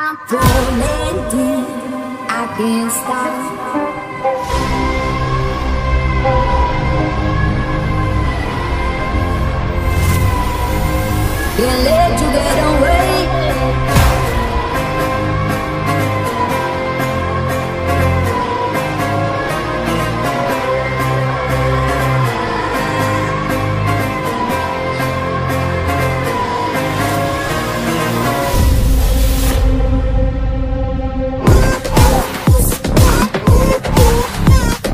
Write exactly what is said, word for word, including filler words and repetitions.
falling deep, I can't stop. Can't let you get on.